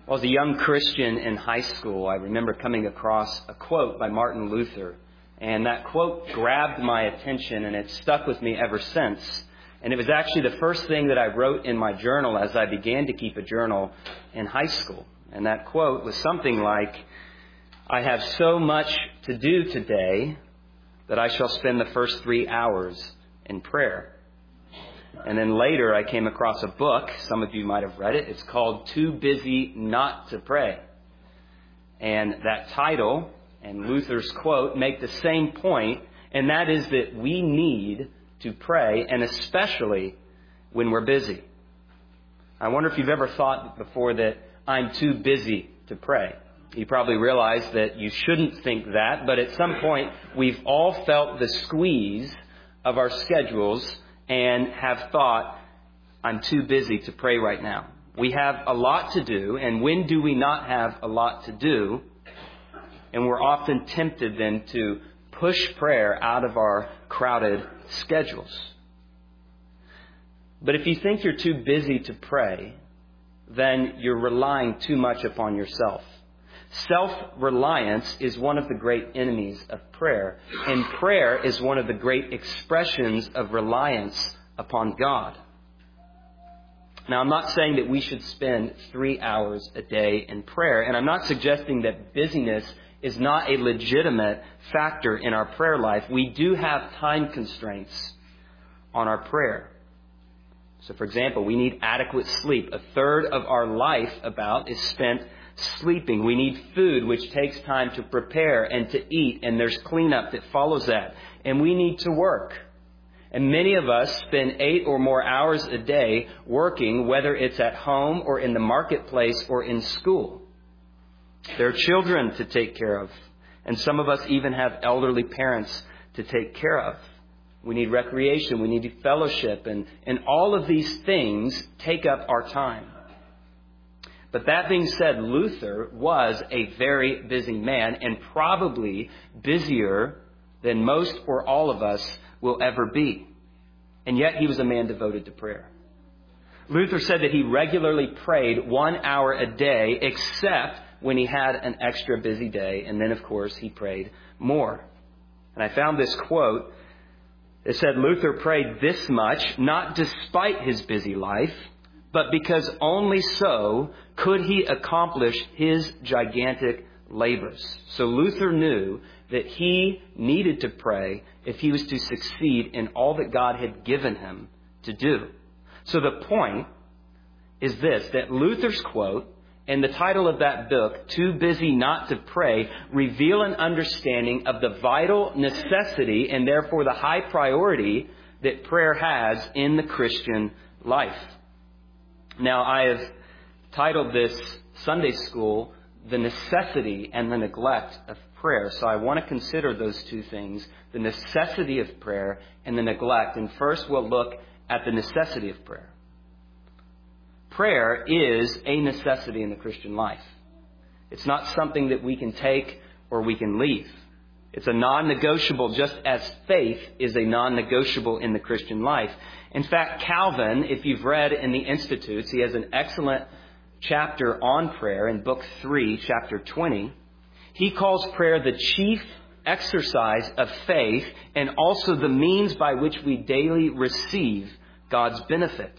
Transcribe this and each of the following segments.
Well, as a young Christian in high school, I remember coming across a quote by Martin Luther. And that quote grabbed my attention, and it's stuck with me ever since. And it was actually the first thing that I wrote in my journal as I began to keep a journal in high school. And that quote was something like, "I have so much to do today that I shall spend the first 3 hours in prayer." And then later I came across a book. Some of you might have read it. It's called Too Busy Not to Pray. And that title and Luther's quote make the same point, and that is that we need to pray, and especially when we're busy. I wonder if you've ever thought before that I'm too busy to pray. You probably realize that you shouldn't think that, but at some point we've all felt the squeeze of our schedules and have thought, I'm too busy to pray right now. We have a lot to do, and when do we not have a lot to do? And we're often tempted then to push prayer out of our crowded schedules. But if you think you're too busy to pray, then you're relying too much upon yourself. Self-reliance is one of the great enemies of prayer, and prayer is one of the great expressions of reliance upon God. Now, I'm not saying that we should spend 3 hours a day in prayer, and I'm not suggesting that busyness is not a legitimate factor in our prayer life. We do have time constraints on our prayer. So, for example, we need adequate sleep. A third of our life is spent sleeping. We need food, which takes time to prepare and to eat, and there's cleanup that follows that. And we need to work. And many of us spend 8 or more hours a day working, whether it's at home or in the marketplace or in school. There are children to take care of, and some of us even have elderly parents to take care of. We need recreation, we need fellowship, and all of these things take up our time. But that being said, Luther was a very busy man, and probably busier than most or all of us will ever be. And yet he was a man devoted to prayer. Luther said that he regularly prayed 1 hour a day, except when he had an extra busy day. And then, of course, he prayed more. And I found this quote. It said, Luther prayed this much, not despite his busy life, but because only so could he accomplish his gigantic labors. So Luther knew that he needed to pray if he was to succeed in all that God had given him to do. So the point is this, that Luther's quote and the title of that book, Too Busy Not to Pray, reveal an understanding of the vital necessity and therefore the high priority that prayer has in the Christian life. Now, I have titled this Sunday School, The Necessity and the Neglect of Prayer. So I want to consider those two things, the necessity of prayer and the neglect. And first we'll look at the necessity of prayer. Prayer is a necessity in the Christian life. It's not something that we can take or we can leave. It's a non-negotiable, just as faith is a non-negotiable in the Christian life. In fact, Calvin, if you've read in the Institutes, he has an excellent chapter on prayer in Book 3, chapter 20. He calls prayer the chief exercise of faith and also the means by which we daily receive God's benefits.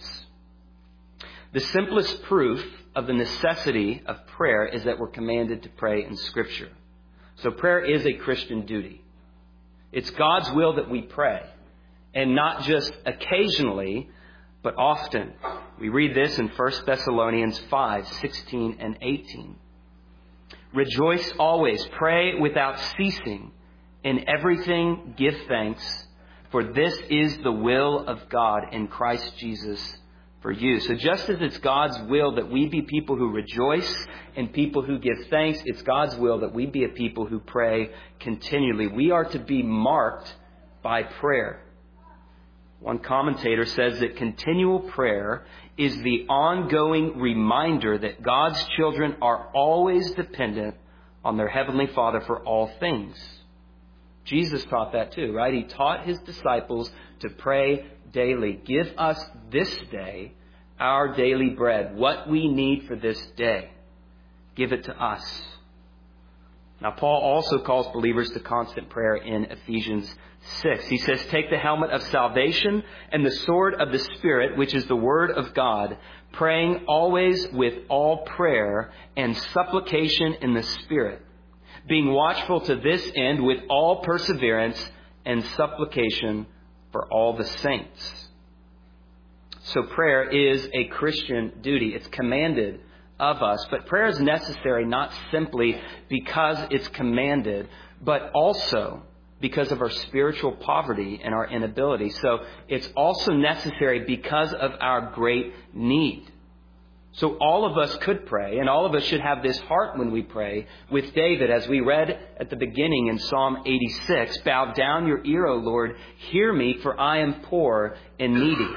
The simplest proof of the necessity of prayer is that we're commanded to pray in Scripture. So prayer is a Christian duty. It's God's will that we pray, and not just occasionally, but often. We read this in 1 Thessalonians 5:16 and 18. Rejoice always, pray without ceasing, in everything give thanks, for this is the will of God in Christ Jesus for you. So just as it's God's will that we be people who rejoice and people who give thanks, it's God's will that we be a people who pray continually. We are to be marked by prayer. One commentator says that continual prayer is the ongoing reminder that God's children are always dependent on their Heavenly Father for all things. Jesus taught that too, right? He taught his disciples to pray daily. Give us this day our daily bread, what we need for this day. give it to us. Now, Paul also calls believers to constant prayer in Ephesians 6. He says, take the helmet of salvation and the sword of the Spirit, which is the Word of God, praying always with all prayer and supplication in the Spirit, being watchful to this end with all perseverance and supplication for all the saints. So prayer is a Christian duty. It's commanded of us. But prayer is necessary not simply because it's commanded, but also because of our spiritual poverty and our inability. So it's also necessary because of our great need. So all of us could pray, and all of us should have this heart when we pray with David, as we read at the beginning in Psalm 86, bow down your ear, O Lord, hear me, for I am poor and needy.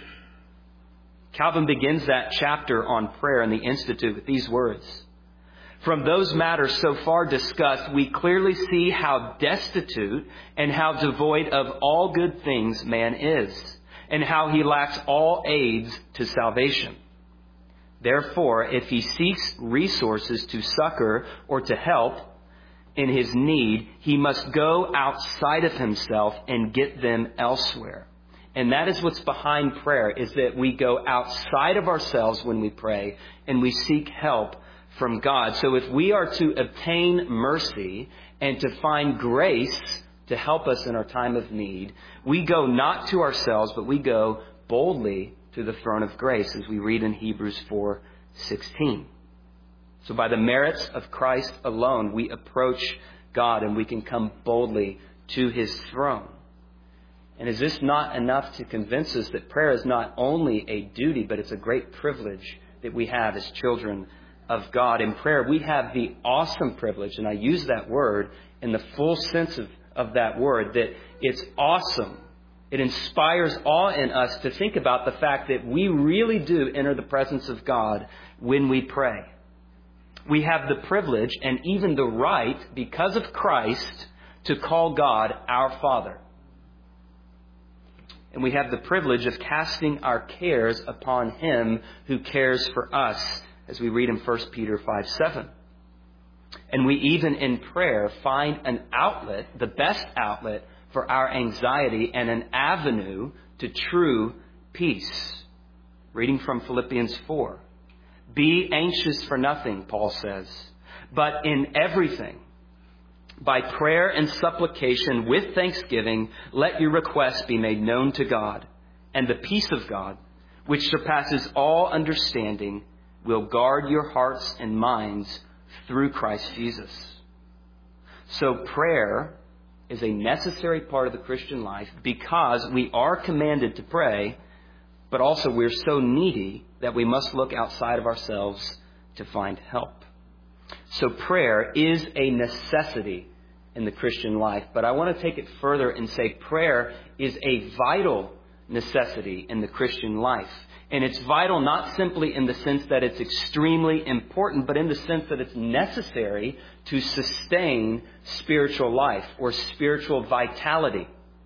Calvin begins that chapter on prayer in the Institute with these words. From those matters so far discussed, we clearly see how destitute and how devoid of all good things man is, and how he lacks all aids to salvation. Therefore, if he seeks resources to succor or to help in his need, he must go outside of himself and get them elsewhere. And that is what's behind prayer, is that we go outside of ourselves when we pray and we seek help from God. So if we are to obtain mercy and to find grace to help us in our time of need, we go not to ourselves, but we go boldly to the throne of grace, as we read in Hebrews 4:16. So by the merits of Christ alone, we approach God and we can come boldly to his throne. And is this not enough to convince us that prayer is not only a duty, but it's a great privilege that we have as children of God? In prayer, we have the awesome privilege, and I use that word in the full sense of that word, that it's awesome. It inspires awe in us to think about the fact that we really do enter the presence of God when we pray. We have the privilege and even the right, because of Christ, to call God our Father. And we have the privilege of casting our cares upon him who cares for us, as we read in 1 Peter 5:7. And we even in prayer find an outlet, the best outlet for our anxiety and an avenue to true peace. Reading from Philippians 4. Be anxious for nothing, Paul says, but in everything, by prayer and supplication with thanksgiving, let your requests be made known to God. And the peace of God, which surpasses all understanding, will guard your hearts and minds through Christ Jesus. So prayer is a necessary part of the Christian life because we are commanded to pray, but also we're so needy that we must look outside of ourselves to find help. So prayer is a necessity in the Christian life. But I want to take it further and say prayer is a vital necessity in the Christian life. And it's vital not simply in the sense that it's extremely important, but in the sense that it's necessary to sustain spiritual life or spiritual vitality.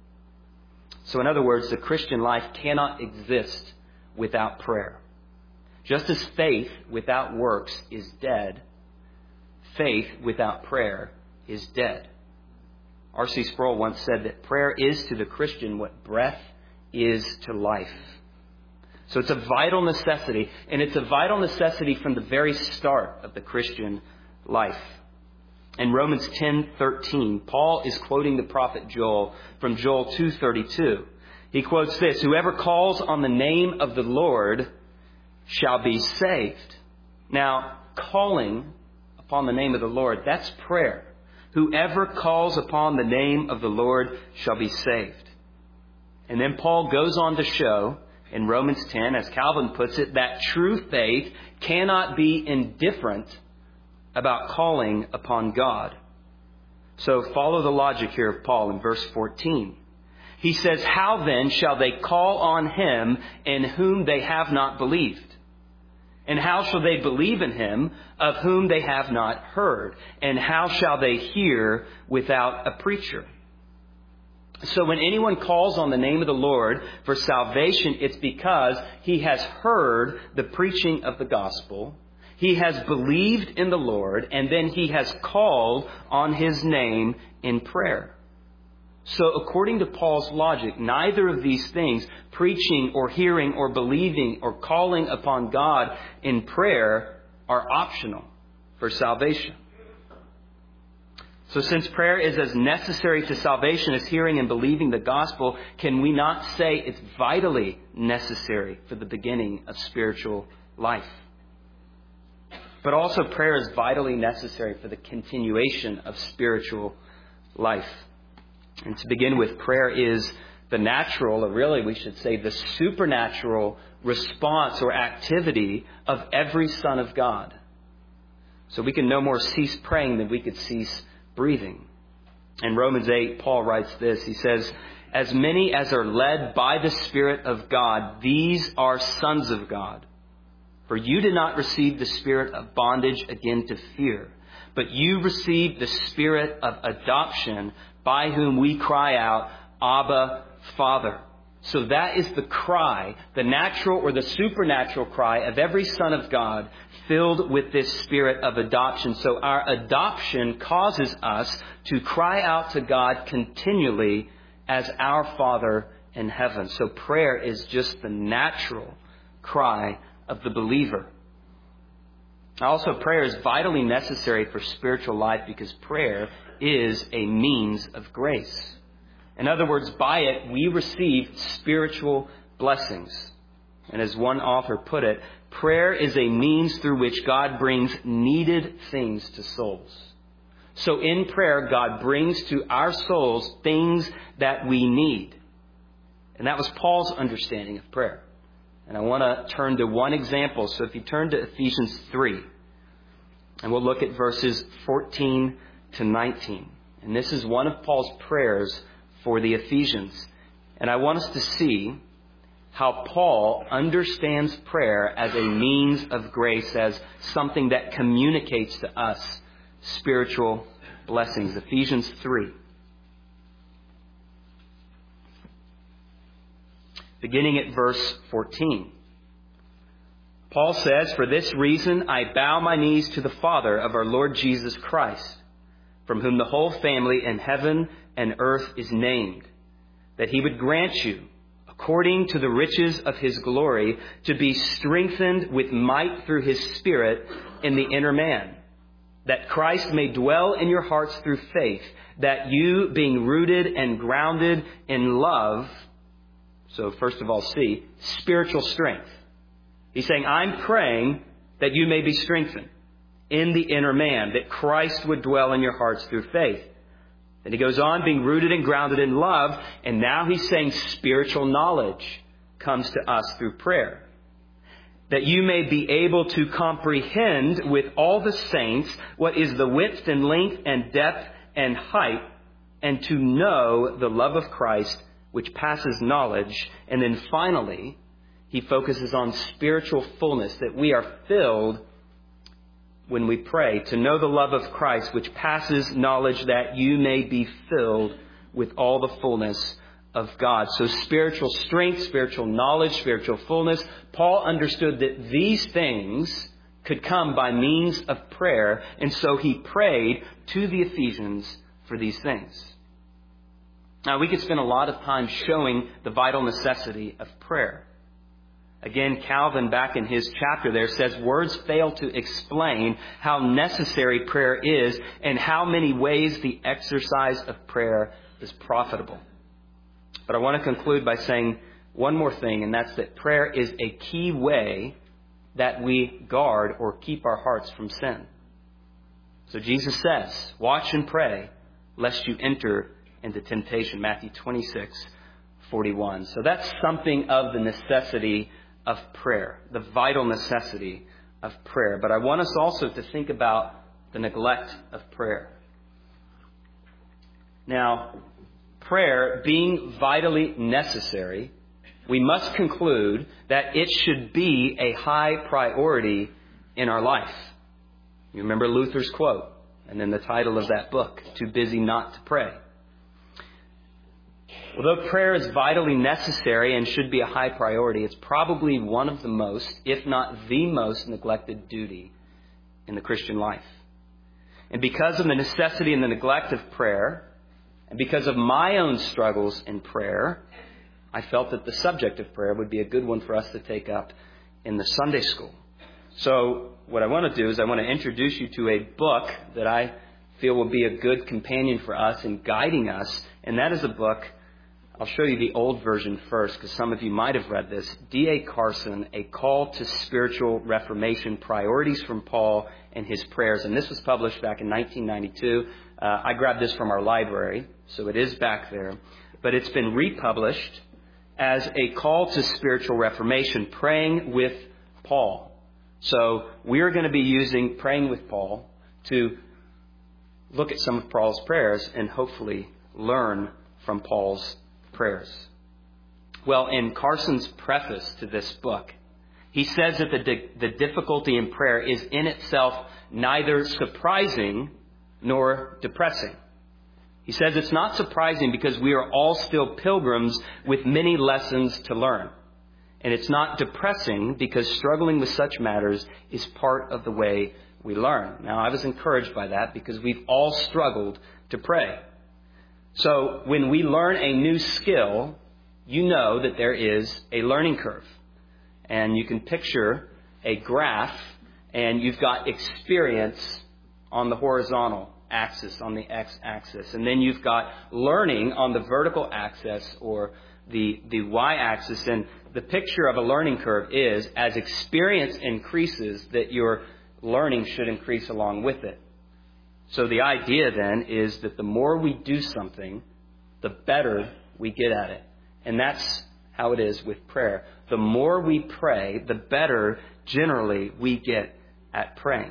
So in other words, the Christian life cannot exist without prayer. Just as faith without works is dead, faith without prayer is dead. R.C. Sproul once said that prayer is to the Christian what breath is to life. So it's a vital necessity, and it's a vital necessity from the very start of the Christian life. In Romans 10:13, Paul is quoting the prophet Joel from Joel 2:32. He quotes this, whoever calls on the name of the Lord shall be saved. Now, calling upon the name of the Lord, that's prayer. Whoever calls upon the name of the Lord shall be saved. And then Paul goes on to show in Romans 10, as Calvin puts it, that true faith cannot be indifferent about calling upon God. So follow the logic here of Paul in verse 14. He says, how then shall they call on him in whom they have not believed? And how shall they believe in him of whom they have not heard? And how shall they hear without a preacher? So when anyone calls on the name of the Lord for salvation, it's because he has heard the preaching of the gospel. He has believed in the Lord, and then he has called on his name in prayer. So according to Paul's logic, neither of these things, preaching or hearing or believing or calling upon God in prayer, are optional for salvation. So since prayer is as necessary to salvation as hearing and believing the gospel, can we not say it's vitally necessary for the beginning of spiritual life? But also prayer is vitally necessary for the continuation of spiritual life. And to begin with, prayer is the natural, or really we should say the supernatural response or activity of every son of God. So we can no more cease praying than we could cease breathing. In Romans 8, Paul writes this. He says, "As many as are led by the Spirit of God, these are sons of God. For you did not receive the spirit of bondage again to fear, but you received the spirit of adoption, by whom we cry out, Abba, Father." So that is the cry, the natural or the supernatural cry of every son of God filled with this spirit of adoption. So our adoption causes us to cry out to God continually as our Father in heaven. So prayer is just the natural cry of the believer. Also, prayer is vitally necessary for spiritual life because prayer is a means of grace. In other words, by it, we receive spiritual blessings. And as one author put it, prayer is a means through which God brings needed things to souls. So in prayer, God brings to our souls things that we need. And that was Paul's understanding of prayer. And I want to turn to one example. So if you turn to Ephesians 3, and we'll look at verses 14 to 19. And this is one of Paul's prayers for the Ephesians. And I want us to see how Paul understands prayer as a means of grace, as something that communicates to us spiritual blessings. Ephesians 3. Beginning at verse 14. Paul says, "For this reason I bow my knees to the Father of our Lord Jesus Christ, from whom the whole family in heaven and earth is named, that he would grant you, according to the riches of his glory, to be strengthened with might through his Spirit in the inner man, that Christ may dwell in your hearts through faith, that you, being rooted and grounded in love," so first of all, see, spiritual strength. He's saying, I'm praying that you may be strengthened in the inner man, that Christ would dwell in your hearts through faith. Then he goes on, being rooted and grounded in love, and now he's saying spiritual knowledge comes to us through prayer. That you may be able to comprehend with all the saints what is the width and length and depth and height, and to know the love of Christ, which passes knowledge. And then finally, he focuses on spiritual fullness, that we are filled when we pray, to know the love of Christ, which passes knowledge, that you may be filled with all the fullness of God. So spiritual strength, spiritual knowledge, spiritual fullness. Paul understood that these things could come by means of prayer, and so he prayed to the Ephesians for these things. Now, we could spend a lot of time showing the vital necessity of prayer. Again, Calvin, back in his chapter there, says words fail to explain how necessary prayer is and how many ways the exercise of prayer is profitable. But I want to conclude by saying one more thing, and that's that prayer is a key way that we guard or keep our hearts from sin. So Jesus says, watch and pray, lest you enter into temptation. Matthew 26:41. So that's something of the necessity of prayer, the vital necessity of prayer. But I want us also to think about the neglect of prayer. Now, prayer being vitally necessary, we must conclude that it should be a high priority in our life. You remember Luther's quote, and then the title of that book, Too Busy Not to Pray. Although prayer is vitally necessary and should be a high priority, it's probably one of the most, if not the most, neglected duty in the Christian life. And because of the necessity and the neglect of prayer, and because of my own struggles in prayer, I felt that the subject of prayer would be a good one for us to take up in the Sunday school. So what I want to do is I want to introduce you to a book that I feel will be a good companion for us in guiding us. And that is a book, I'll show you the old version first because some of you might have read this. D.A. Carson, A Call to Spiritual Reformation, Priorities from Paul and His Prayers. And this was published back in 1992. I grabbed this from our library, so it is back there. But it's been republished as A Call to Spiritual Reformation, Praying with Paul. So we're going to be using Praying with Paul to look at some of Paul's prayers and hopefully learn from Paul's prayers. Well, in Carson's preface to this book, he says that the difficulty in prayer is in itself neither surprising nor depressing. He says it's not surprising because we are all still pilgrims with many lessons to learn. And it's not depressing because struggling with such matters is part of the way we learn. Now, I was encouraged by that because we've all struggled to pray. So when we learn a new skill, you know that there is a learning curve. And you can picture a graph, and you've got experience on the horizontal axis, on the x-axis. And then you've got learning on the vertical axis or the y-axis. And the picture of a learning curve is as experience increases that your learning should increase along with it. So the idea then is that the more we do something, the better we get at it. And that's how it is with prayer. The more we pray, the better generally we get at praying.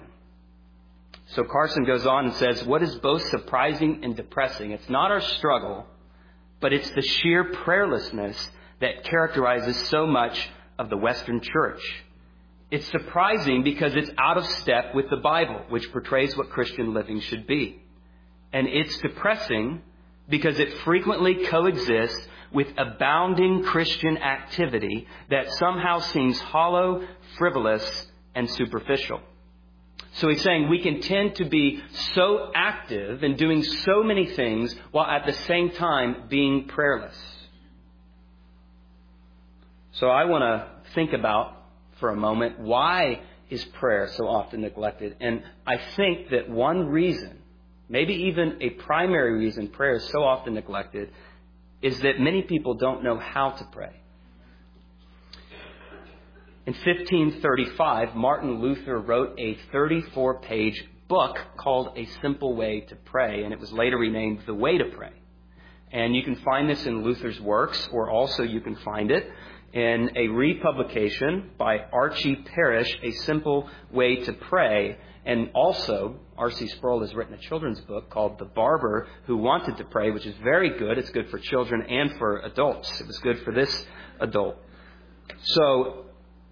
So Carson goes on and says, what is both surprising and depressing? It's not our struggle, but it's the sheer prayerlessness that characterizes so much of the Western church. It's surprising because it's out of step with the Bible, which portrays what Christian living should be. And it's depressing because it frequently coexists with abounding Christian activity that somehow seems hollow, frivolous, and superficial. So he's saying we can tend to be so active and doing so many things while at the same time being prayerless. So I want to think about for a moment, why is prayer so often neglected? And I think that one reason, maybe even a primary reason prayer is so often neglected, is that many people don't know how to pray. In 1535, Martin Luther wrote a 34-page book called A Simple Way to Pray, and it was later renamed The Way to Pray. And you can find this in Luther's works, or also you can find it in a republication by Archie Parrish, A Simple Way to Pray. And also, R.C. Sproul has written a children's book called The Barber Who Wanted to Pray, which is very good. It's good for children and for adults. It was good for this adult. So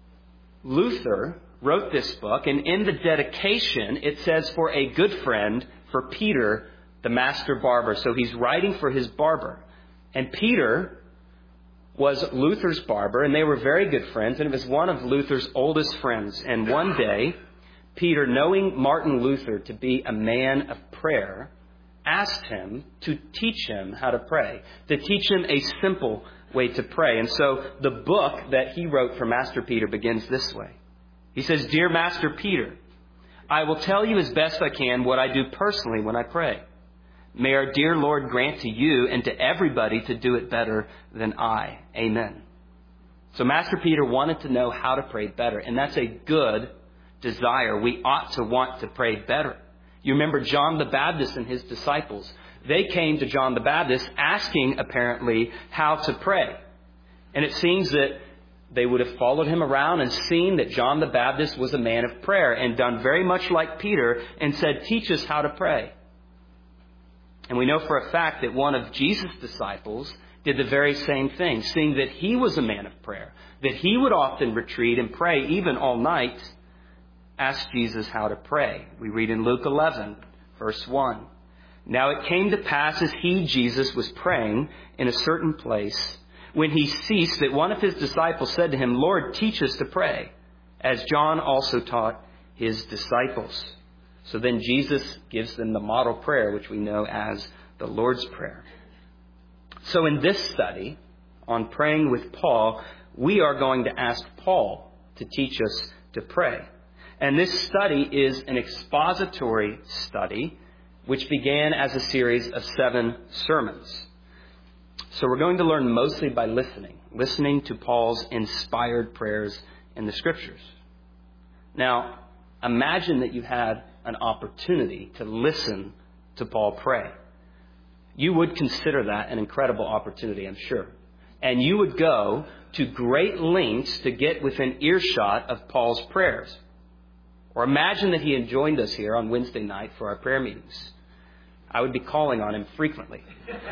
Luther wrote this book, and in the dedication, it says, for a good friend, for Peter, the master barber. So he's writing for his barber. And Peter was Luther's barber, and they were very good friends, and it was one of Luther's oldest friends. And one day, Peter, knowing Martin Luther to be a man of prayer, asked him to teach him how to pray, to teach him a simple way to pray. And so the book that he wrote for Master Peter begins this way. He says, Dear Master Peter, I will tell you as best I can what I do personally when I pray. May our dear Lord grant to you and to everybody to do it better than I. Amen. So Master Peter wanted to know how to pray better, and that's a good desire. We ought to want to pray better. You remember John the Baptist and his disciples. They came to John the Baptist asking, apparently, how to pray. And it seems that they would have followed him around and seen that John the Baptist was a man of prayer and done very much like Peter and said, teach us how to pray. And we know for a fact that one of Jesus' disciples did the very same thing, seeing that he was a man of prayer, that he would often retreat and pray even all night, asked Jesus how to pray. We read in Luke 11, verse 1. Now it came to pass as he, Jesus, was praying in a certain place, when he ceased, that one of his disciples said to him, Lord, teach us to pray, as John also taught his disciples. So then Jesus gives them the model prayer, which we know as the Lord's Prayer. So in this study on praying with Paul, we are going to ask Paul to teach us to pray. And this study is an expository study which began as a series of 7 sermons. So we're going to learn mostly by listening to Paul's inspired prayers in the Scriptures. Now, imagine that you had an opportunity to listen to Paul pray. You would consider that an incredible opportunity, I'm sure. And you would go to great lengths to get within earshot of Paul's prayers. Or imagine that he had joined us here on Wednesday night for our prayer meetings. I would be calling on him frequently.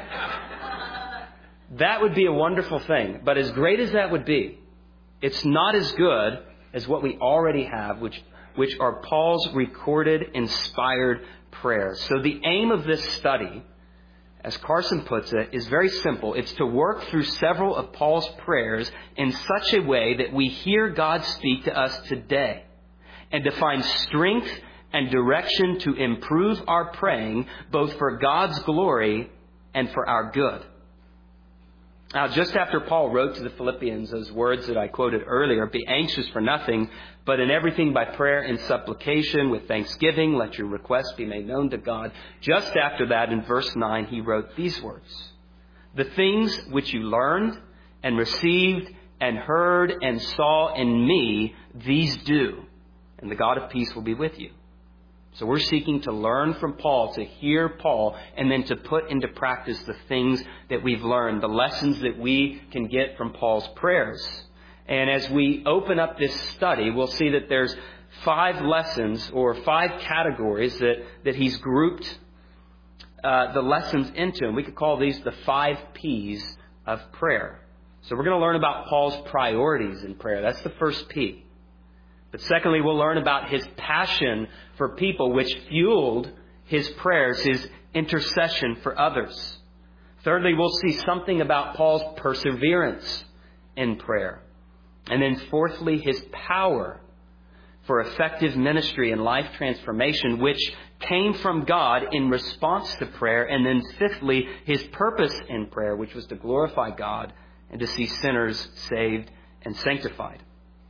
That would be a wonderful thing. But as great as that would be, it's not as good as what we already have, which are Paul's recorded, inspired prayers. So the aim of this study, as Carson puts it, is very simple. It's to work through several of Paul's prayers in such a way that we hear God speak to us today, and to find strength and direction to improve our praying, both for God's glory and for our good. Now, just after Paul wrote to the Philippians those words that I quoted earlier, be anxious for nothing, but in everything by prayer and supplication with thanksgiving, let your requests be made known to God. Just after that, in verse 9, he wrote these words: the things which you learned and received and heard and saw in me, these do, and the God of peace will be with you. So we're seeking to learn from Paul, to hear Paul, and then to put into practice the things that we've learned, the lessons that we can get from Paul's prayers. And as we open up this study, we'll see that there's 5 lessons or 5 categories that he's grouped the lessons into. And we could call these the 5 P's of prayer. So we're going to learn about Paul's priorities in prayer. That's the first P. But secondly, we'll learn about his passion for people, which fueled his prayers, his intercession for others. Thirdly, we'll see something about Paul's perseverance in prayer. And then fourthly, his power for effective ministry and life transformation, which came from God in response to prayer. And then fifthly, his purpose in prayer, which was to glorify God and to see sinners saved and sanctified.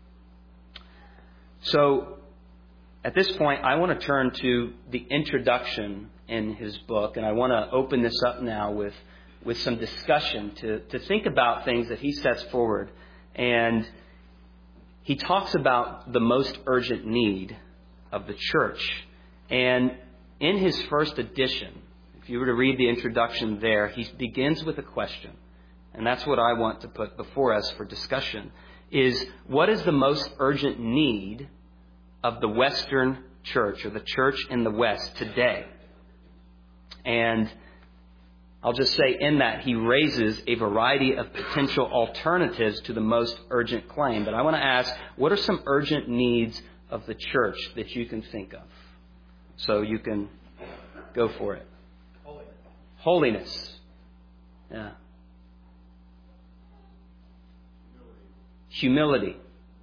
So, at this point, I want to turn to the introduction in his book, and I want to open this up now with some discussion to think about things that he sets forward. And he talks about the most urgent need of the church. And in his first edition, if you were to read the introduction there, he begins with a question. And that's what I want to put before us for discussion. Is what is the most urgent need of the Western church, or the church in the West today? And I'll just say in that he raises a variety of potential alternatives to the most urgent claim. But I want to ask, what are some urgent needs of the church that you can think of? So you can go for it. Holiness. Yeah. Humility.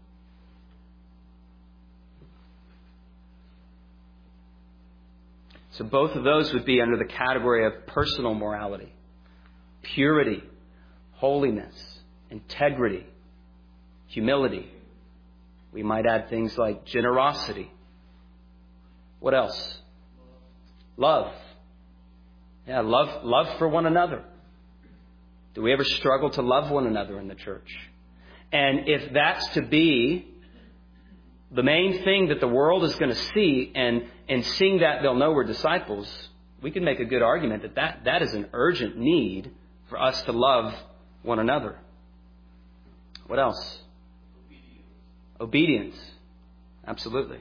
So both of those would be under the category of personal morality, purity, holiness, integrity, humility. We might add things like generosity. What else? Love. Yeah, love for one another. Do we ever struggle to love one another in the church? And if that's to be the main thing that the world is going to see, and seeing that they'll know we're disciples, we can make a good argument that is an urgent need for us to love one another. What else? Obedience. Absolutely.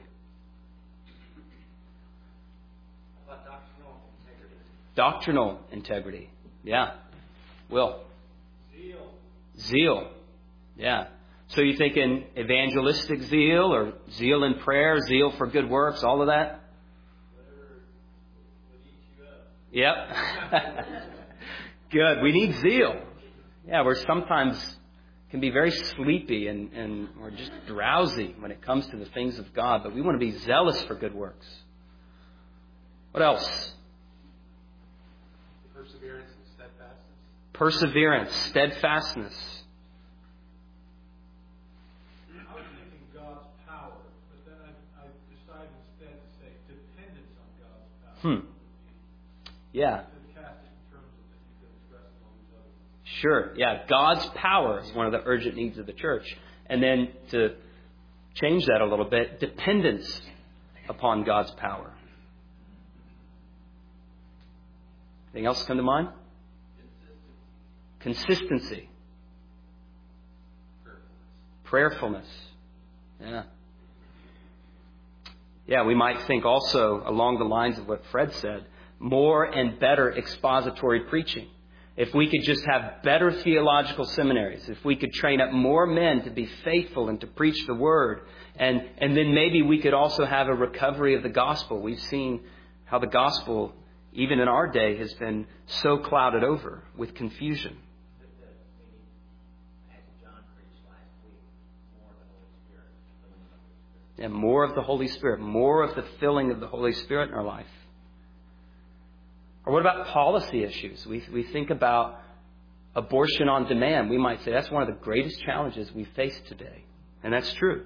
How about doctrinal integrity? Doctrinal integrity. Yeah. Will. Zeal. Yeah. So you're thinking evangelistic zeal, or zeal in prayer, zeal for good works, all of that? Whatever would eat Yep. you up. Good. We need zeal. Yeah, we're sometimes can be very sleepy and or just drowsy when it comes to the things of God, but we want to be zealous for good works. What else? Perseverance and steadfastness. Perseverance, steadfastness. I was thinking God's power, but then I decided instead to say dependence on God's power. Yeah. To cast it in terms of that you could express among these other ones. Sure. Yeah. God's power is one of the urgent needs of the church. And then to change that a little bit, dependence upon God's power. Anything else come to mind? Consistency. Prayerfulness. Yeah. Yeah, we might think also along the lines of what Fred said, more and better expository preaching. If we could just have better theological seminaries, if we could train up more men to be faithful and to preach the Word, and then maybe we could also have a recovery of the gospel. We've seen how the gospel, even in our day, has been so clouded over with confusion. And more of the Holy Spirit, more of the filling of the Holy Spirit in our life. Or what about policy issues? We think about abortion on demand. We might say that's one of the greatest challenges we face today. And that's true.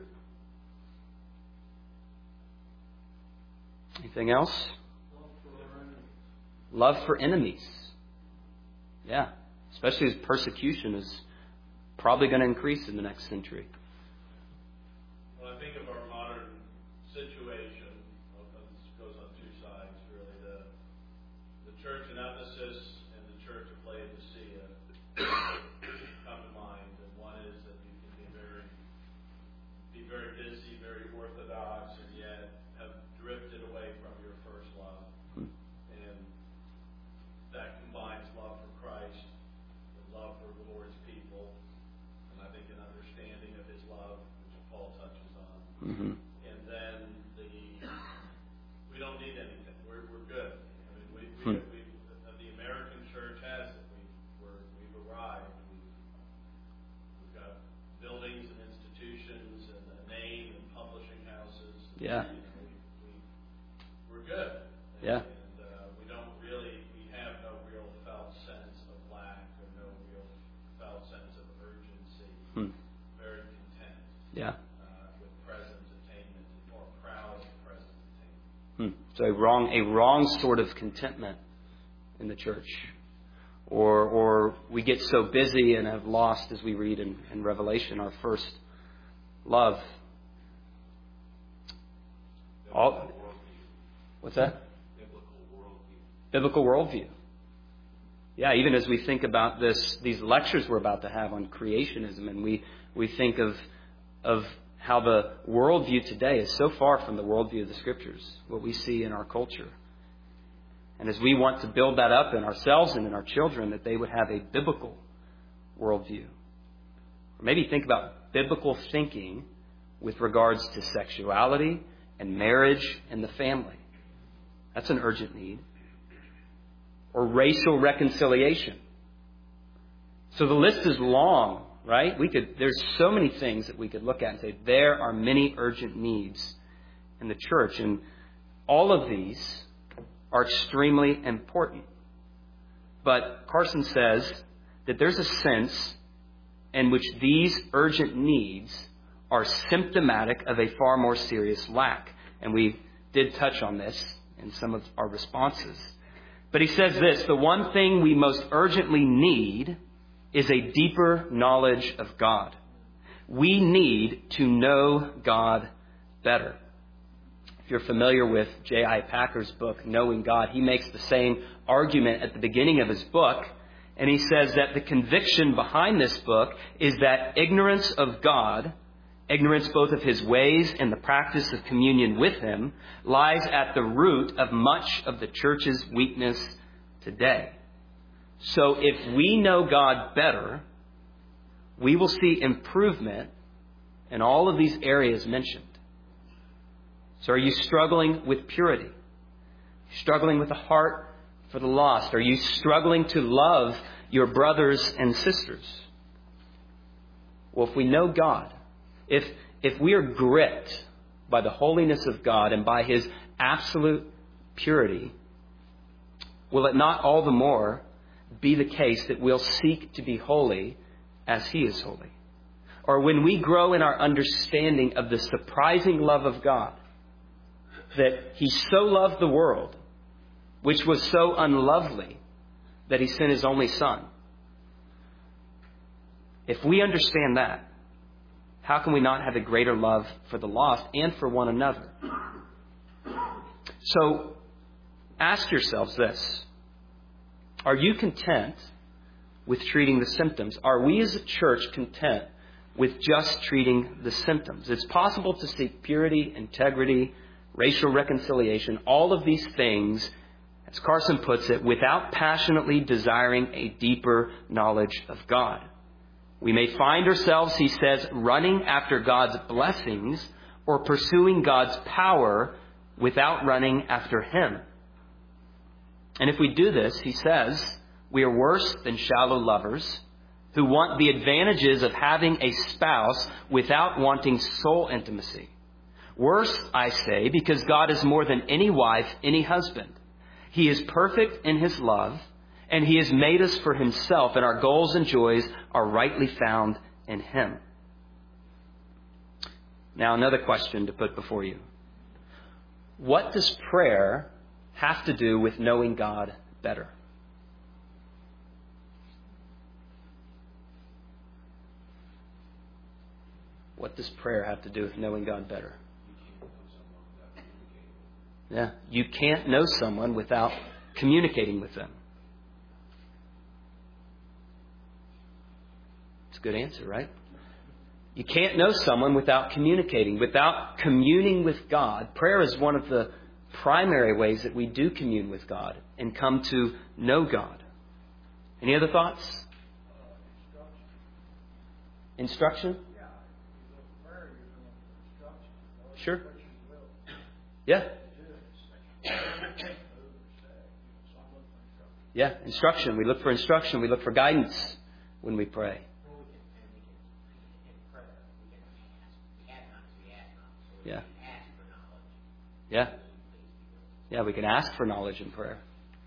Anything else? Love for enemies. Yeah. Especially as persecution is probably going to increase in the next century. Well, I think of our modern situation, this goes on two sides, really. The church in Ephesus and the church of Laodicea come to mind. And one is that you can be very busy, very orthodox, and yet have drifted away from your first love. And that combines love for Christ and love for the Lord's people, and I think an understanding of His love, which Paul touches on. Mm-hmm. And then we don't need anything. We're good. I mean, the American church has it. We've arrived. We've got buildings and institutions and a name and publishing houses. Yeah. We're good. Yeah. And we have no real felt sense of lack or no real felt sense of urgency. Very content. Yeah. With present attainment or proud of present attainment. So a wrong sort of contentment in the church. Or we get so busy and have lost, as we read in Revelation, our first love. What's that? Biblical worldview. Yeah, even as we think about these lectures we're about to have on creationism, and we think of how the worldview today is so far from the worldview of the Scriptures, what we see in our culture. And as we want to build that up in ourselves and in our children, that they would have a biblical worldview. Or maybe think about biblical thinking with regards to sexuality and marriage and the family. That's an urgent need. Or racial reconciliation. So the list is long, right? There's so many things that we could look at and say there are many urgent needs in the church, and all of these are extremely important. But Carson says that there's a sense in which these urgent needs are symptomatic of a far more serious lack. And we did touch on this in some of our responses. But he says this: the one thing we most urgently need is a deeper knowledge of God. We need to know God better. If you're familiar with J.I. Packer's book, Knowing God, he makes the same argument at the beginning of his book. And he says that the conviction behind this book is that ignorance of God, ignorance both of His ways and the practice of communion with Him, lies at the root of much of the church's weakness today. So if we know God better, we will see improvement in all of these areas mentioned. So are you struggling with purity? Struggling with a heart for the lost? Are you struggling to love your brothers and sisters? Well, if we know God, if we are gripped by the holiness of God and by His absolute purity, will it not all the more be the case that we'll seek to be holy as He is holy? Or when we grow in our understanding of the surprising love of God, that He so loved the world, which was so unlovely, that He sent His only Son. If we understand that, how can we not have a greater love for the lost and for one another? So, ask yourselves this. Are you content with treating the symptoms? Are we as a church content with just treating the symptoms? It's possible to seek purity, integrity, racial reconciliation, all of these things, as Carson puts it, without passionately desiring a deeper knowledge of God. We may find ourselves, he says, running after God's blessings or pursuing God's power without running after Him. And if we do this, he says, we are worse than shallow lovers who want the advantages of having a spouse without wanting soul intimacy. Worse, I say, because God is more than any wife, any husband. He is perfect in His love, and He has made us for Himself, and our goals and joys are rightly found in Him. Now, another question to put before you. What does prayer have to do with knowing God better? What does prayer have to do with knowing God better? Yeah, you can't know someone without communicating with them. It's a good answer, right? You can't know someone without communicating, without communing with God. Prayer is one of the primary ways that we do commune with God and come to know God. Any other thoughts? Instruction? Sure. Yeah. Yeah, instruction. We look for instruction. We look for guidance when we pray. Yeah. Yeah. Yeah, we can ask for knowledge in prayer.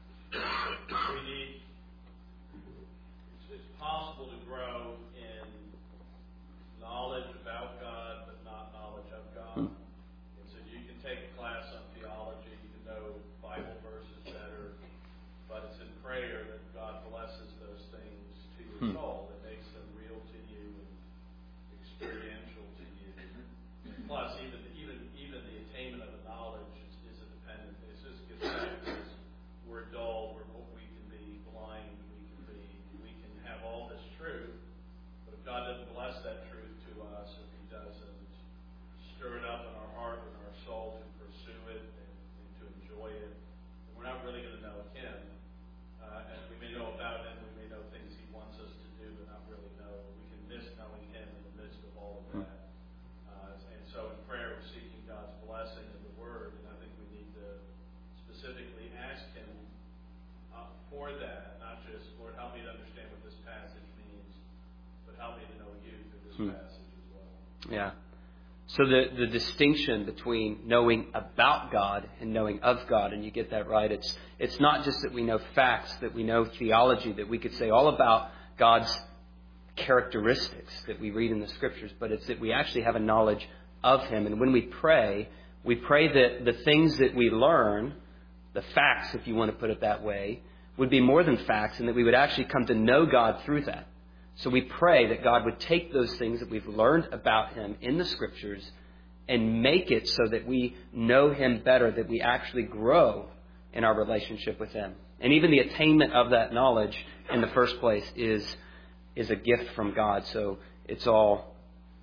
It's possible to grow in knowledge about God, but not knowledge of God. And so you can take a class on theology, you can know Bible verses better, but it's in prayer that God blesses those things to your soul. It makes them real to you and experiential to you. Plus, even the attainment of the knowledge is a dependent. It just gets back to this. We're dull. We can be blind. We can have all this truth, but if God doesn't bless that truth to us, if He doesn't stir it up in our heart and our soul to pursue it and to enjoy it, then we're not really going to know Him. And we may know about Him. We may know things He wants us to do, but not really know. We can miss knowing Him in the midst of all of that. And so in prayer, we're seeking God's blessing in the Word, and I think we need to specifically ask Him for that, not just, Lord, help me to understand what this passage means, but help me to know You through this passage as well. Yeah. So the distinction between knowing about God and knowing of God, and you get that right, it's not just that we know facts, that we know theology, that we could say all about God's characteristics that we read in the Scriptures, but it's that we actually have a knowledge of Him. And when we pray that the things that we learn, the facts, if you want to put it that way, would be more than facts, and that we would actually come to know God through that. So we pray that God would take those things that we've learned about Him in the Scriptures and make it so that we know Him better, that we actually grow in our relationship with Him. And even the attainment of that knowledge in the first place is a gift from God. So it's all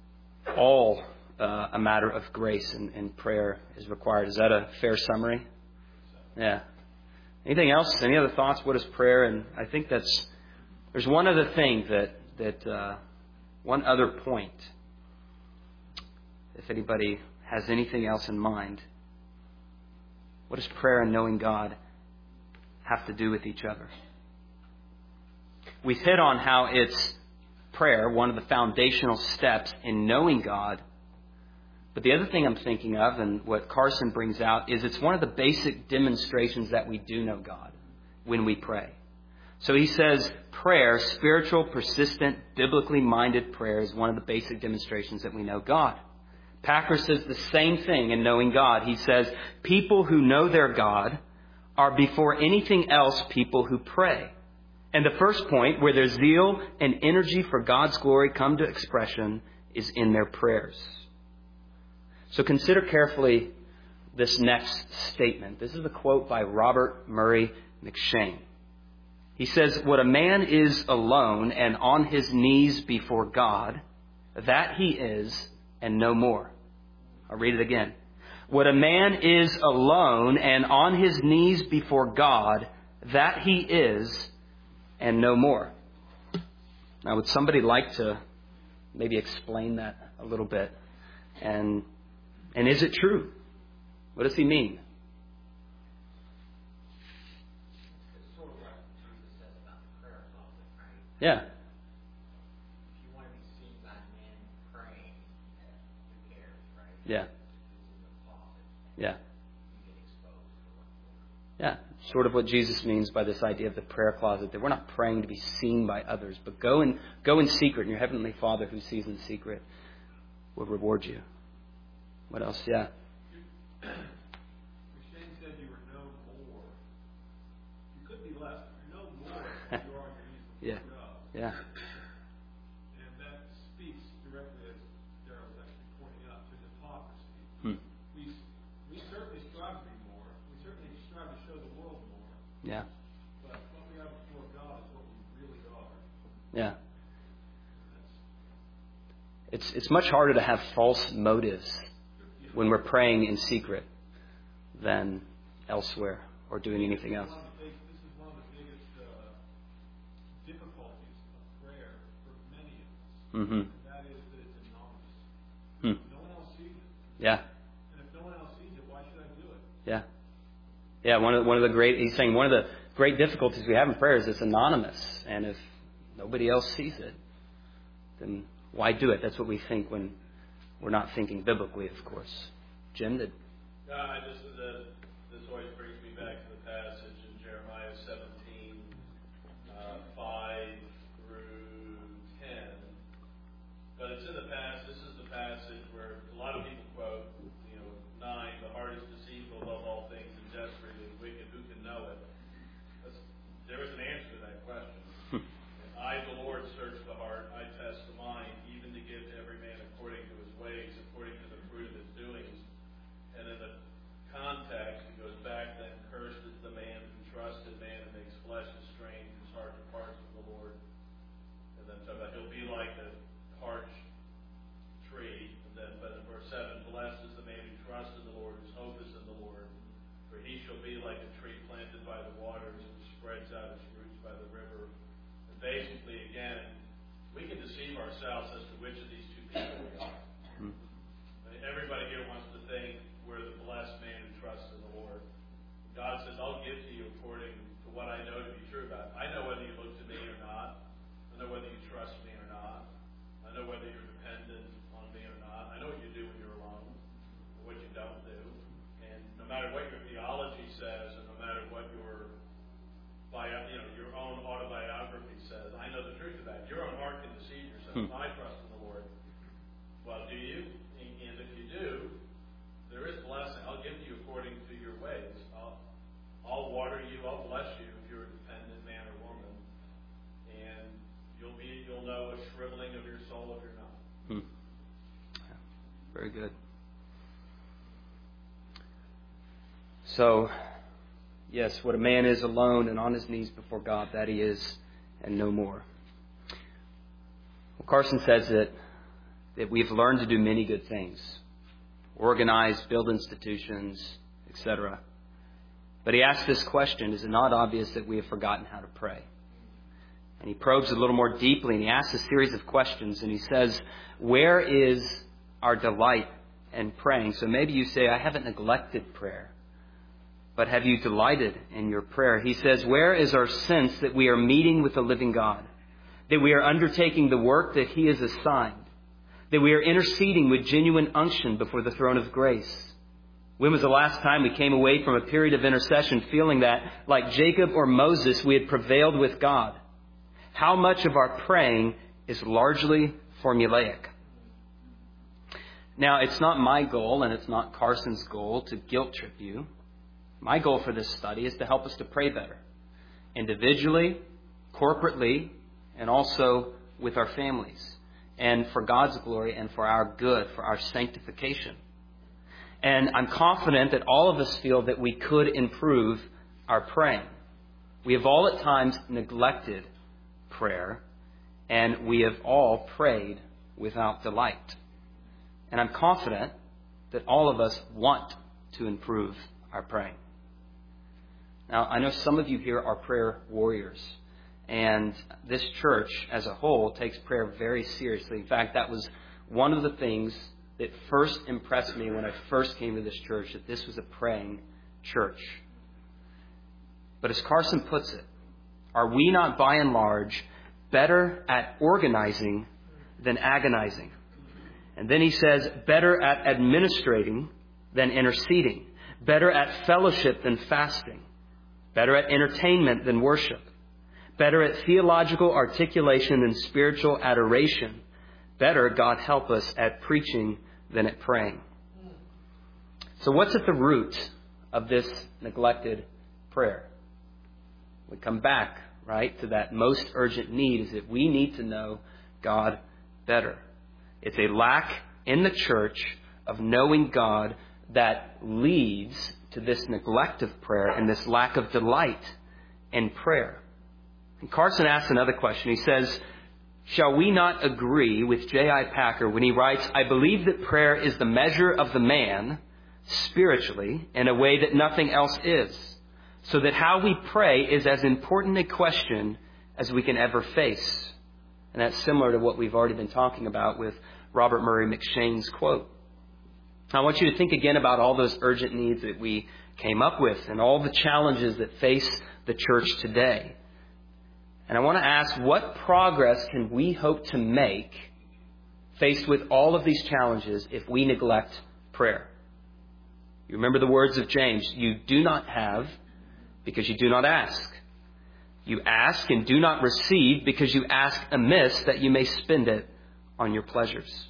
a matter of grace, and prayer is required. Is that a fair summary? Yeah. Anything else? Any other thoughts? What is prayer? And I think there's one other thing one other point. If anybody has anything else in mind, what does prayer and knowing God have to do with each other? We've hit on how it's prayer, one of the foundational steps in knowing God. But the other thing I'm thinking of, and what Carson brings out, is it's one of the basic demonstrations that we do know God when we pray. So he says prayer, spiritual, persistent, biblically minded prayer, is one of the basic demonstrations that we know God. Packer says the same thing in knowing God. He says people who know their God are before anything else people who pray. And the first point where their zeal and energy for God's glory come to expression is in their prayers. So consider carefully this next statement. This is a quote by Robert Murray McCheyne. He says, "What a man is alone and on his knees before God, that he is and no more." I'll read it again. What a man is alone and on his knees before God, that he is and no more. Now, would somebody like to maybe explain that a little bit? And is it true? What does he mean? It's sort of what Jesus says about the prayer closet, right? Yeah. If you want to be seen by men praying, who cares, right? Yeah. It's in the closet. Yeah. You get exposed to what's going on. Yeah. Sort of what Jesus means by this idea of the prayer closet, that we're not praying to be seen by others, but go in secret, and your heavenly Father who sees in secret will reward you. What else? Yeah. McShane said you were no more. You could be less. You're no more than you are on your knees before God. Yeah. And that speaks directly, as Darrell was actually pointing out, to hypocrisy. We certainly strive to be more. We certainly strive to show the world more. Yeah. But what we are before God is what we really are. Yeah. It's much harder to have false motives when we're praying in secret than elsewhere or doing anything else. This is one of the biggest difficulties of prayer for many of us. Mm-hmm. And that is that it's anonymous. No one else sees it. Yeah. And if no one else sees it, why should I do it? Yeah. Yeah, one of the great difficulties we have in prayer is it's anonymous. And if nobody else sees it, then why do it? That's what we think when we're not thinking biblically, of course. Jim, did... This always brings me back to the passage in Jeremiah 17, 5 through 10. But it's in the past. This is the passage where a lot of people quote, 9, the heart is deceitful above all things and desperately wicked. Who can know it? There is an answer to that question. I, the Lord, search the heart. I test the mind, even to give to every man according to his ways, according to the fruit of his doings. And in the context, it goes back then, cursed is the man who trusted man and makes flesh his strength, whose heart departs from the Lord. And then talk about he'll be like a parched tree. And then, but in verse 7, blessed is the man who trusts in the Lord, whose hope is in the Lord. For he shall be like a tree planted by the waters, which spreads out its roots by the river. And basically, again, we can deceive ourselves as to which of these two people we are. Everybody here wants to think we're the blessed man who trusts in the Lord. God says, I'll give to you according to what I know to be true about it. I know whether you look to me or not. I know whether you trust me or not. I know whether you're dependent on me or not. I know what you do when you're alone, or what you don't do. And no matter what your theology says, and no matter what your own autobiography says, I know the truth of that. Your own heart can deceive yourself. I trust in the Lord. Well, do you? And if you do, there is blessing. I'll give to you according to your ways. I'll water you. I'll bless you if you're a dependent man or woman. And you'll know a shriveling of your soul if you're not. Yeah, very good. So, yes, what a man is alone and on his knees before God, that he is and no more. Well, Carson says that we've learned to do many good things. Organize, build institutions, etc. But he asks this question, is it not obvious that we have forgotten how to pray? And he probes a little more deeply, and he asks a series of questions, and he says, where is our delight in praying? So maybe you say, I haven't neglected prayer, but have you delighted in your prayer? He says, where is our sense that we are meeting with the living God? that we are undertaking the work that He has assigned, that we are interceding with genuine unction before the throne of grace. When was the last time we came away from a period of intercession feeling that, like Jacob or Moses, we had prevailed with God? How much of our praying is largely formulaic? Now, it's not my goal, and it's not Carson's goal, to guilt trip you. My goal for this study is to help us to pray better, individually, corporately, and also with our families, and for God's glory and for our good, for our sanctification. And I'm confident that all of us feel that we could improve our praying. We have all at times neglected prayer, and we have all prayed without delight. And I'm confident that all of us want to improve our praying. Now, I know some of you here are prayer warriors, and this church as a whole takes prayer very seriously. In fact, that was one of the things that first impressed me when I first came to this church, that this was a praying church. But as Carson puts it, are we not by and large better at organizing than agonizing? And then he says, better at administrating than interceding, better at fellowship than fasting, better at entertainment than worship, better at theological articulation than spiritual adoration, better, God help us, at preaching than at praying. So what's at the root of this neglected prayer? We come back, right, to that most urgent need, is that we need to know God better. It's a lack in the church of knowing God that leads to this neglect of prayer and this lack of delight in prayer. And Carson asks another question. He says, shall we not agree with J.I. Packer when he writes, I believe that prayer is the measure of the man spiritually in a way that nothing else is, so that how we pray is as important a question as we can ever face. And that's similar to what we've already been talking about with Robert Murray McShane's quote. I want you to think again about all those urgent needs that we came up with and all the challenges that face the church today. And I want to ask, what progress can we hope to make faced with all of these challenges if we neglect prayer? You remember the words of James, you do not have because you do not ask. You ask and do not receive because you ask amiss that you may spend it on your pleasures.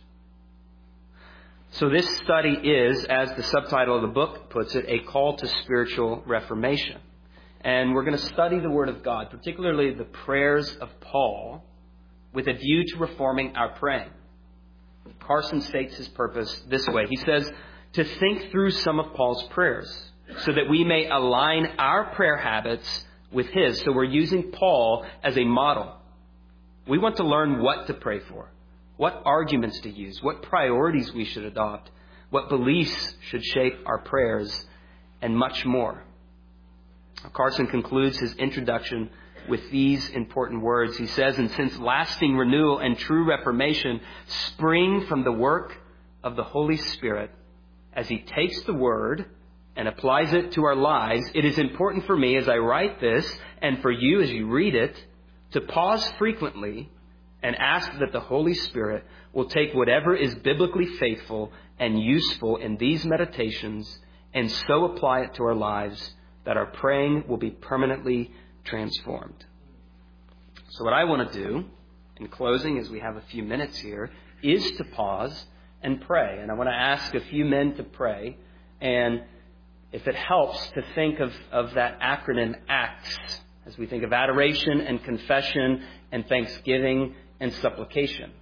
So this study is, as the subtitle of the book puts it, a call to spiritual reformation. And we're going to study the Word of God, particularly the prayers of Paul, with a view to reforming our praying. Carson states his purpose this way. He says, to think through some of Paul's prayers so that we may align our prayer habits with his. So we're using Paul as a model. We want to learn what to pray for, what arguments to use, what priorities we should adopt, what beliefs should shape our prayers, and much more. Carson concludes his introduction with these important words. He says, and since lasting renewal and true reformation spring from the work of the Holy Spirit, as He takes the Word and applies it to our lives, it is important for me as I write this, and for you as you read it, to pause frequently and ask that the Holy Spirit will take whatever is biblically faithful and useful in these meditations and so apply it to our lives that our praying will be permanently transformed. So what I want to do, in closing, as we have a few minutes here, is to pause and pray. And I want to ask a few men to pray. And if it helps, to think of that acronym ACTS, as we think of adoration and confession and thanksgiving and supplication.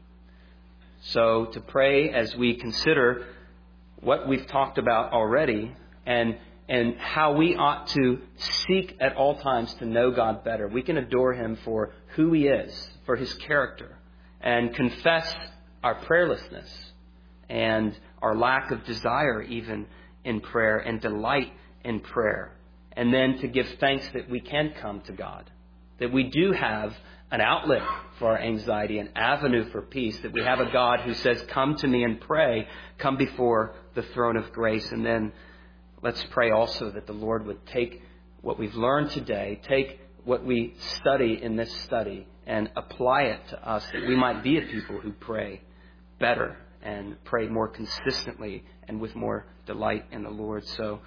So to pray as we consider what we've talked about already and how we ought to seek at all times to know God better. We can adore Him for who He is, for His character, and confess our prayerlessness and our lack of desire even in prayer and delight in prayer. And then to give thanks that we can come to God, that we do have an outlet for our anxiety, an avenue for peace, that we have a God who says, come to me and pray, come before the throne of grace. And then let's pray also that the Lord would take what we've learned today, take what we study in this study, and apply it to us, that we might be a people who pray better and pray more consistently and with more delight in the Lord. So,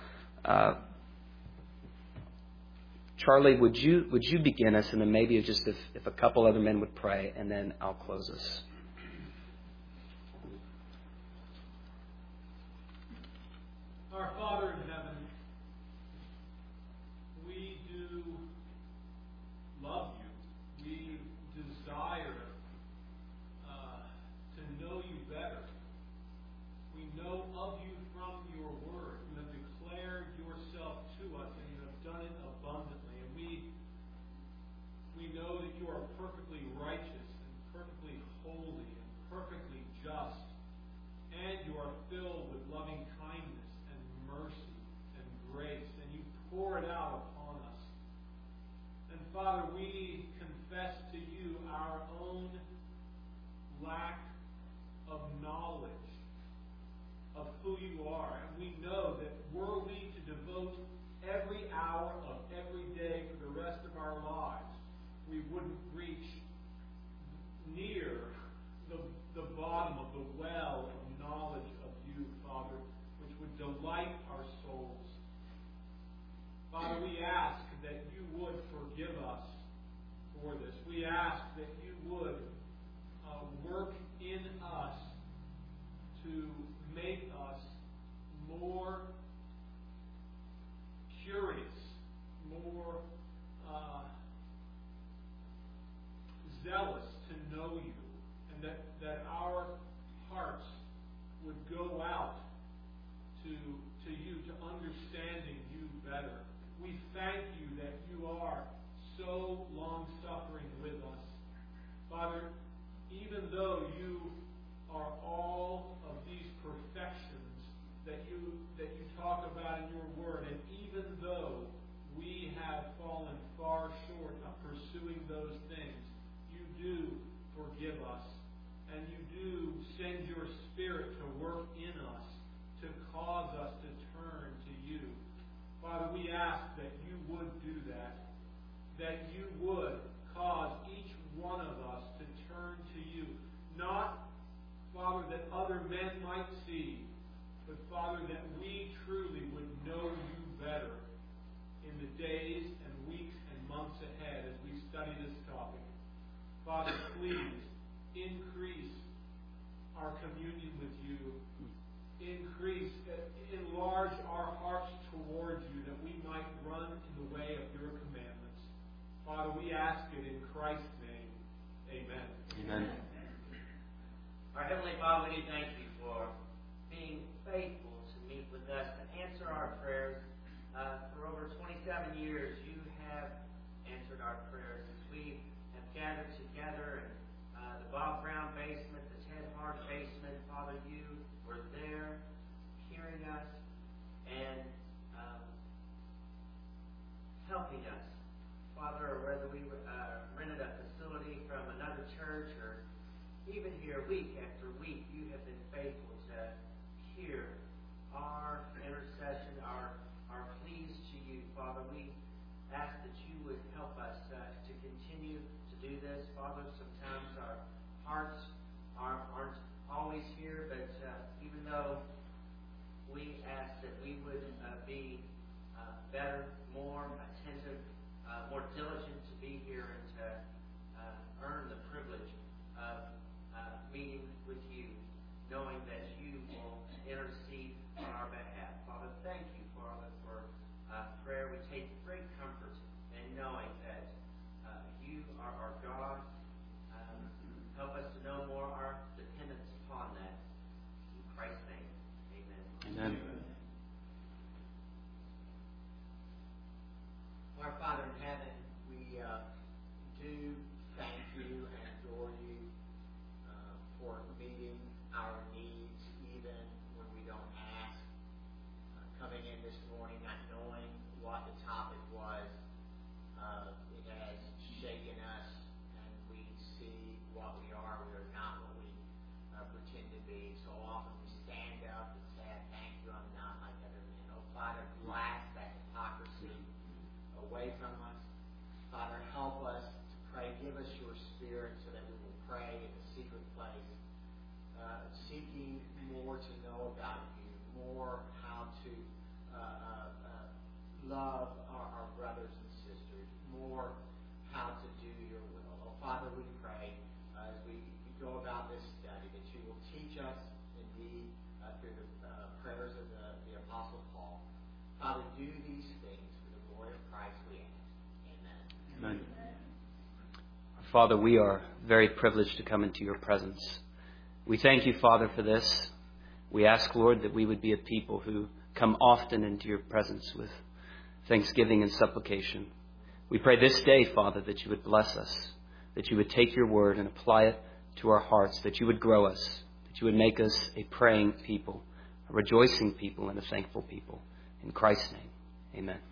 Charlie, would you begin us, and then maybe just if a couple other men would pray, and then I'll close us. Our Father in heaven, we do love you. We desire to know you better. We know of you from your word. You have declared yourself to us, and you have done it abundantly. And we know that you are perfectly righteous and perfectly holy and perfectly just, and you are filled with loving kindness and mercy and grace, and you pour it out upon us. And Father, we confess to you our own lack of knowledge of who you are. And we know that were we to devote every hour of every day for the rest of our lives, we wouldn't reach near the bottom of the well of knowledge of you, Father, which would delight our souls. Father, we ask that you would forgive us for this. We ask that you would work in us to make us more curious, more zealous to know you, and that our hearts would go out to you, to understanding you better. We thank you that you are so long-suffering with us. Father, even though you are all of these perfections that you talk about in your word, and even though we have fallen far short of pursuing those things, you do forgive us, and you do send your Spirit to work in us to cause us to turn to you. Father, we ask that you would do that you would cause each one of us to turn to you. Not, Father, that other men might see, but, Father, that we truly would know you better in the days and weeks and months ahead as we study this topic. Father, please increase our communion with you. Enlarge our hearts towards you, that we might run in the way of your commandments. Father, we ask it in Christ's name. Amen. Amen. Our Heavenly Father, we do thank you for being faithful to meet with us, to answer our prayers. For over 27 years, you have answered our prayers as we have gathered together in the Bob Brown basement, the Ted Hart basement. Father, you were there hearing us and helping us. Father, or whether we rented a facility from another church or even here week after week, you have been faithful to hear our intercession, our pleas to you. Father, we ask that you would help us to continue to do this. Father, sometimes our hearts aren't always here, but even though we ask that we would be better, more attentive, more diligent to be here and to earn the privilege of meeting with you, knowing that you will intercede on our behalf. Father, thank you, Father, for prayer. We take great comfort in knowing that you are our God. Help us to know more our dependence upon that. In Christ's name, amen. Amen. Our Father in heaven, we do thank you and adore you for meeting our needs even when we don't ask. Coming in this morning not knowing what the topic was, it has shaken us, and we see what we are. We are not what we pretend to be. So often we stand up and say, thank you, I'm not like other men. Oh, Father, blast that hypocrisy away from us. Father, help us to pray pray, give us your Spirit so that we will pray in the secret place, seeking more to know about you, more how to love our brothers and sisters, more how to do your will. Oh, Father, we pray as we go about this study that you will teach us indeed through the prayers of the Apostle Paul. Father, do these things for the glory of Christ, we ask. Amen. Amen. Father, we are very privileged to come into your presence. We thank you, Father, for this. We ask, Lord, that we would be a people who come often into your presence with thanksgiving and supplication. We pray this day, Father, that you would bless us, that you would take your word and apply it to our hearts, that you would grow us, that you would make us a praying people, a rejoicing people, and a thankful people. In Christ's name, amen.